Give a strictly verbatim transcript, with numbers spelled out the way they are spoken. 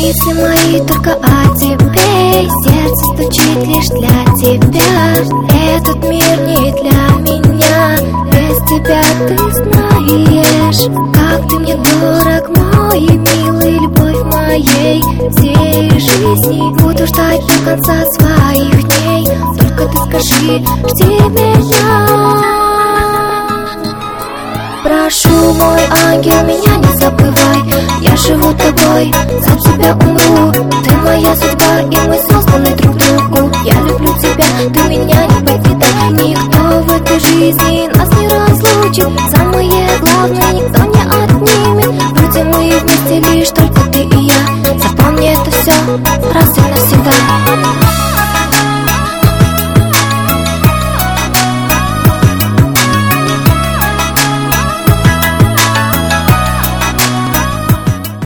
Мысли мои только о тебе, сердце стучит лишь для тебя. Этот мир не для меня, без тебя ты знаешь. Как ты мне дорог, мой милый, любовь моей всей жизни. Буду ждать до конца своих дней, только ты скажи, жди меня. Прошу, мой ангел, меня не забывай. Я живу тобой, за тебя умру. Ты моя судьба, и мы созданы друг другу. Я люблю тебя, ты меня не покидай. Никто в этой жизни нас не разлучит. Самое главное, никто